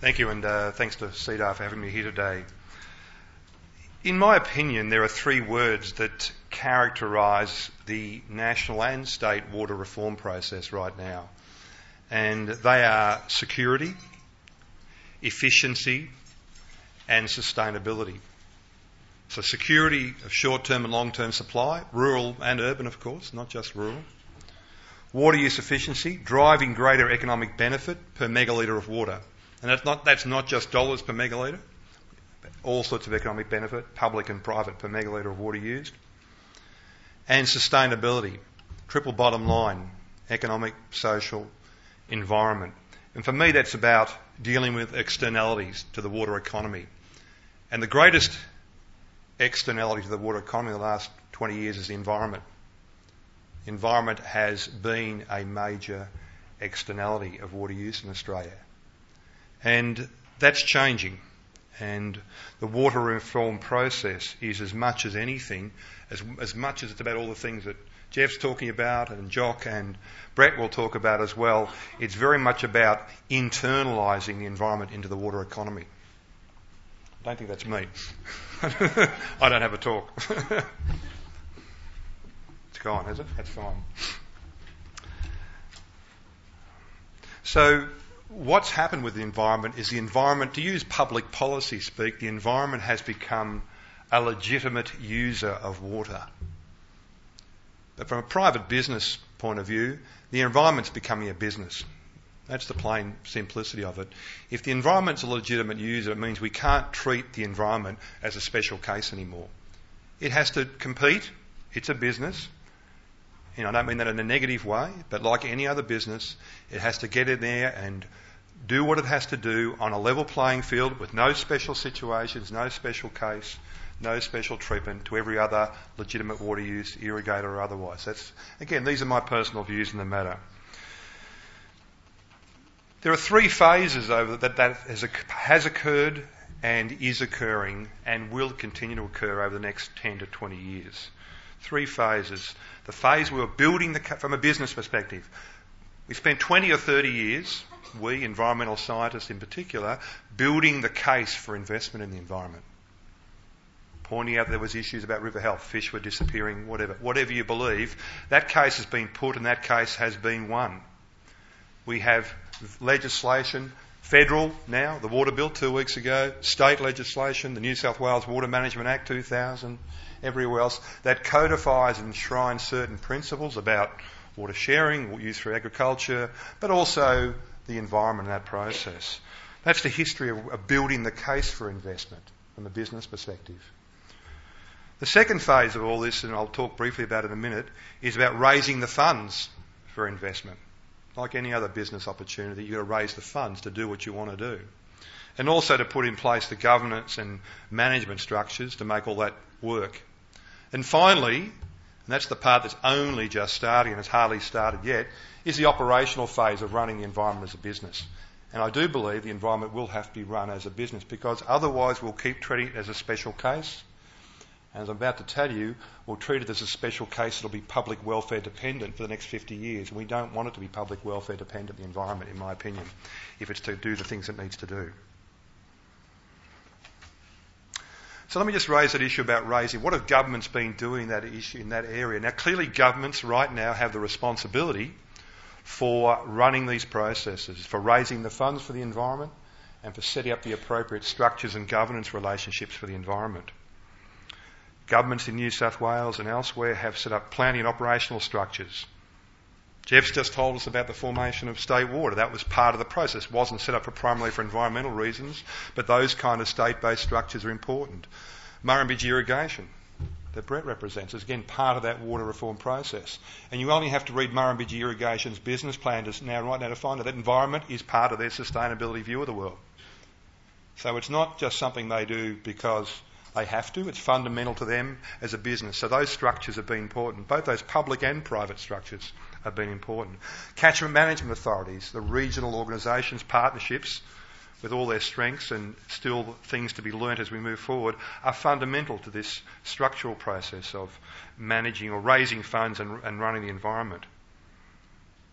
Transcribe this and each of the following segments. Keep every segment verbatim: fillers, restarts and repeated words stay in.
Thank you, and uh, thanks to C E D A R for having me here today. In my opinion, there are three words that characterise the national and state water reform process right now, and they are security, efficiency, and sustainability. So security of short-term and long-term supply, rural and urban, of course, not just rural. Water use efficiency, driving greater economic benefit per megalitre of water. And that's not, that's not just dollars per megalitre, all sorts of economic benefit, public and private, per megalitre of water used. And sustainability, triple bottom line, economic, social, environment. And for me, that's about dealing with externalities to the water economy. And the greatest externality to the water economy in the last twenty years is the environment. Environment has been a major externality of water use in Australia. And that's changing. And the water reform process is, as much as anything, as, as much as it's about all the things that Jeff's talking about and Jock and Brett will talk about as well, it's very much about internalising the environment into the water economy. I don't think that's me. I don't have a talk. It's gone, is it? That's fine. So what's happened with the environment is the environment, to use public policy speak, the environment has become a legitimate user of water. But from a private business point of view, the environment's becoming a business. That's the plain simplicity of it. If the environment's a legitimate user, it means we can't treat the environment as a special case anymore. It has to compete. It's a business. You know, I don't mean that in a negative way, but like any other business, it has to get in there and do what it has to do on a level playing field with no special situations, no special case, no special treatment to every other legitimate water use, irrigator or otherwise. That's, again, these are my personal views in the matter. There are three phases over that that has, has occurred and is occurring and will continue to occur over the next ten to twenty years. Three phases. The phase we were building the, from a business perspective. We spent twenty or thirty years, we, environmental scientists in particular, building the case for investment in the environment. Pointing out there was issues about river health, fish were disappearing, whatever. Whatever you believe, that case has been put and that case has been won. We have legislation, federal now, the water bill two weeks ago, state legislation, the New South Wales Water Management Act two thousand, everywhere else, that codifies and enshrines certain principles about water sharing, use for agriculture, but also the environment in that process. That's the history of, of building the case for investment from a business perspective. The second phase of all this, and I'll talk briefly about it in a minute, is about raising the funds for investment. Like any other business opportunity, you've got to raise the funds to do what you want to do. And also to put in place the governance and management structures to make all that work. And finally, and that's the part that's only just starting and has hardly started yet, is the operational phase of running the environment as a business. And I do believe the environment will have to be run as a business because otherwise we'll keep treating it as a special case. And as I'm about to tell you, we'll treat it as a special case that'll be public welfare dependent for the next fifty years. And we don't want it to be public welfare dependent, the environment, in my opinion, if it's to do the things it needs to do. So let me just raise that issue about raising. What have governments been doing that issue in that area? Now, clearly governments right now have the responsibility for running these processes, for raising the funds for the environment and for setting up the appropriate structures and governance relationships for the environment. Governments in New South Wales and elsewhere have set up planning and operational structures. Jeff's just told us about the formation of state water. That was part of the process. It wasn't set up for primarily for environmental reasons, but those kind of state-based structures are important. Murrumbidgee irrigation that Brett represents is again part of that water reform process. And you only have to read Murrumbidgee Irrigation's business plan to now, right now to find out that environment is part of their sustainability view of the world. So it's not just something they do because they have to. It's fundamental to them as a business. So those structures have been important. Both those public and private structures have been important. Catchment management authorities, the regional organisations, partnerships, with all their strengths and still things to be learnt as we move forward, are fundamental to this structural process of managing or raising funds and, and running the environment.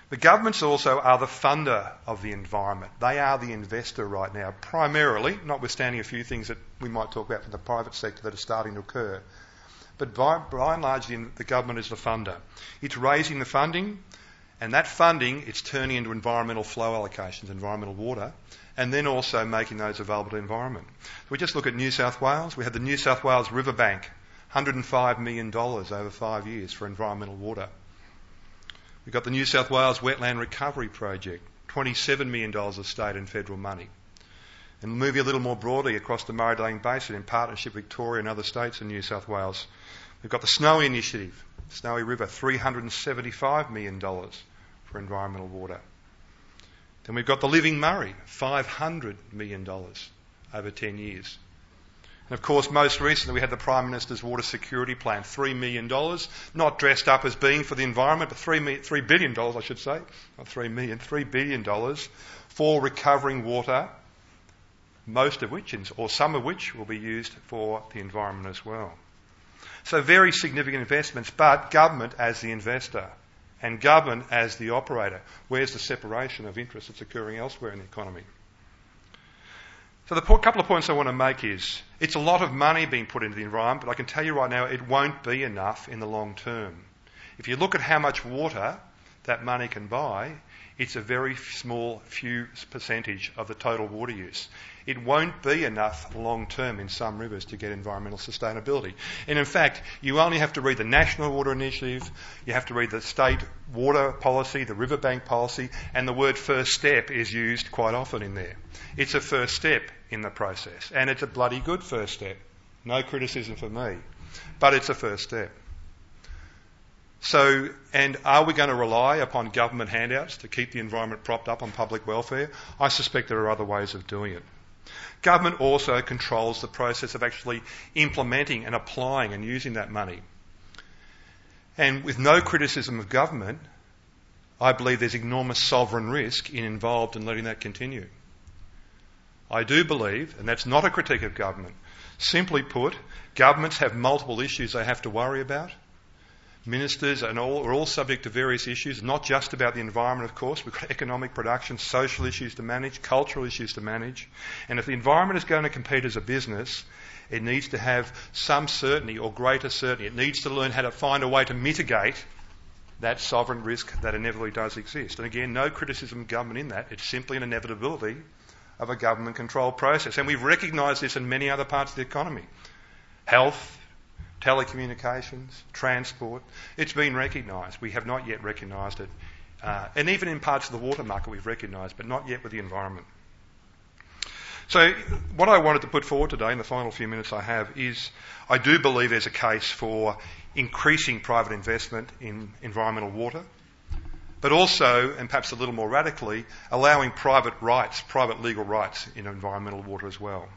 The governments also are the funder of the environment. They are the investor right now, primarily, notwithstanding a few things that we might talk about from the private sector that are starting to occur. But by, by and large, the, the government is the funder. It's raising the funding, and that funding it's turning into environmental flow allocations, environmental water, and then also making those available to the environment. We just look at New South Wales. We had the New South Wales Riverbank, one hundred five million dollars over five years for environmental water. We've got the New South Wales Wetland Recovery Project, twenty-seven million dollars of state and federal money. And moving a little more broadly across the Murray-Darling Basin in partnership with Victoria and other states in New South Wales, we've got the Snowy Initiative, Snowy River, three hundred seventy-five million dollars for environmental water. Then we've got the Living Murray, five hundred million dollars over ten years. And of course, most recently we had the Prime Minister's Water Security Plan, three million dollars, not dressed up as being for the environment, but three billion dollars I should say, not three million, three billion dollars for recovering water, most of which, or some of which, will be used for the environment as well. So very significant investments, but government as the investor and government as the operator. Where's the separation of interest that's occurring elsewhere in the economy? So the po- couple of points I want to make is, it's a lot of money being put into the environment, but I can tell you right now it won't be enough in the long term. If you look at how much water that money can buy, it's a very small few percentage of the total water use. It won't be enough long term in some rivers to get environmental sustainability. And in fact, you only have to read the National Water Initiative, you have to read the state water policy, the riverbank policy, and the word first step is used quite often in there. It's a first step in the process, and it's a bloody good first step. No criticism for me, but it's a first step. So, and are we going to rely upon government handouts to keep the environment propped up on public welfare? I suspect there are other ways of doing it. Government also controls the process of actually implementing and applying and using that money. And with no criticism of government, I believe there's enormous sovereign risk in involved in letting that continue. I do believe, and that's not a critique of government, simply put, governments have multiple issues they have to worry about. Ministers and all are all subject to various issues, not just about the environment, of course. We've got economic production, social issues to manage, cultural issues to manage. And if the environment is going to compete as a business, it needs to have some certainty or greater certainty. It needs to learn how to find a way to mitigate that sovereign risk that inevitably does exist. And again, no criticism of government in that. It's simply an inevitability of a government-controlled process. And we've recognised this in many other parts of the economy. Health, telecommunications, transport, it's been recognised. We have not yet recognised it. Uh, and even in parts of the water market we've recognised, but not yet with the environment. So what I wanted to put forward today in the final few minutes I have is I do believe there's a case for increasing private investment in environmental water, but also, and perhaps a little more radically, allowing private rights, private legal rights in environmental water as well.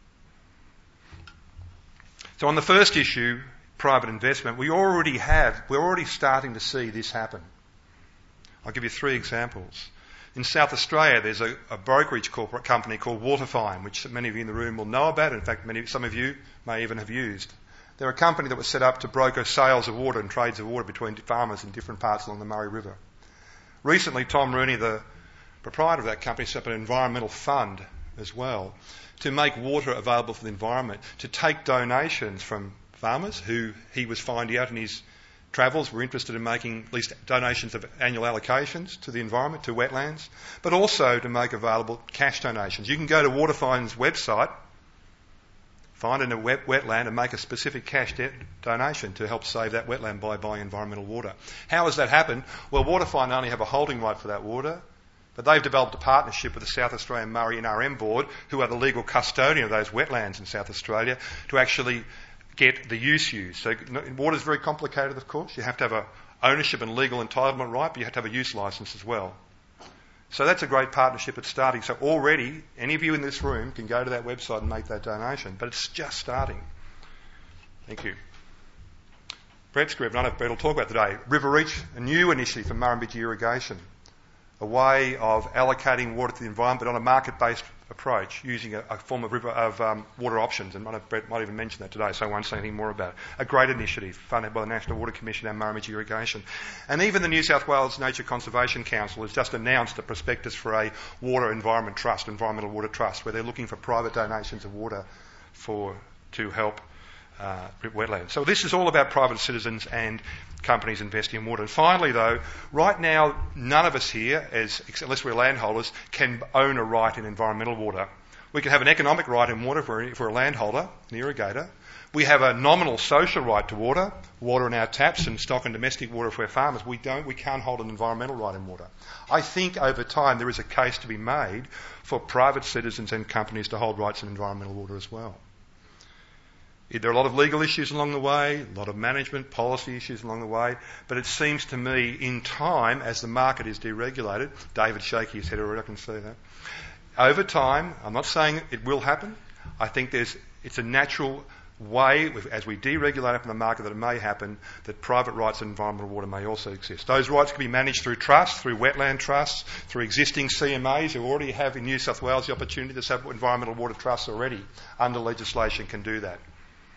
So on the first issue, private investment, we already have, we're already starting to see this happen. I'll give you three examples. In South Australia, there's a, a brokerage corporate company called Waterfine, which many of you in the room will know about. In fact, many, some of you may even have used. They're a company that was set up to broker sales of water and trades of water between farmers in different parts along the Murray River. Recently, Tom Rooney, the proprietor of that company, set up an environmental fund as well to make water available for the environment, to take donations from farmers who he was finding out in his travels were interested in making at least donations of annual allocations to the environment, to wetlands, but also to make available cash donations. You can go to Waterfine's website, find in a wet, wetland and make a specific cash de- donation to help save that wetland by buying environmental water. How has that happened? Well, Waterfine only have a holding right for that water, but they've developed a partnership with the South Australian Murray N R M Board, who are the legal custodian of those wetlands in South Australia, to actually get the use used. So water is very complicated, of course. You have to have a ownership and legal entitlement right, but you have to have a use licence as well. So that's a great partnership that's starting. So already, any of you in this room can go to that website and make that donation, but it's just starting. Thank you. Brett's group, I don't know if Brett will talk about today, River Reach, a new initiative for Murrumbidgee irrigation, a way of allocating water to the environment, but on a market-based approach using a, a form of, river, of um, water options, and Brett might even mention that today, so I won't say anything more about it. A great initiative funded by the National Water Commission and Murrumbidgee Irrigation. And even the New South Wales Nature Conservation Council has just announced a prospectus for a water environment trust, environmental water trust, where they're looking for private donations of water for to help uh, wetlands. So this is all about private citizens and companies investing in water. And finally, though, right now, none of us here, as unless we're landholders, can own a right in environmental water. We can have an economic right in water if we're, if we're a landholder, an irrigator. We have a nominal social right to water, water in our taps and stock and domestic water if we're farmers. We don't, we can't hold an environmental right in water. I think over time there is a case to be made for private citizens and companies to hold rights in environmental water as well. There are a lot of legal issues along the way, a lot of management, policy issues along the way, but it seems to me in time, as the market is deregulated, David shaking his head already, I can see that, over time, I'm not saying it will happen, I think there's it's a natural way, as we deregulate up in the market, that it may happen, that private rights in environmental water may also exist. Those rights can be managed through trusts, through wetland trusts, through existing C M As who already have in New South Wales the opportunity to set up environmental water trusts already. Under legislation can do that.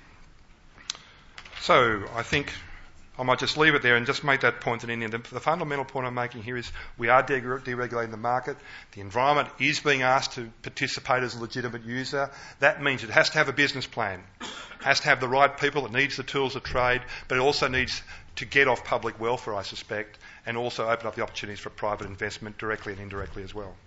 So I think I might just leave it there and just make that point that in the, the fundamental point I'm making here is we are de- deregulating the market. The environment is being asked to participate as a legitimate user. That means it has to have a business plan. It has to have the right people. It needs the tools of trade, but it also needs to get off public welfare, I suspect, and also open up the opportunities for private investment directly and indirectly as well.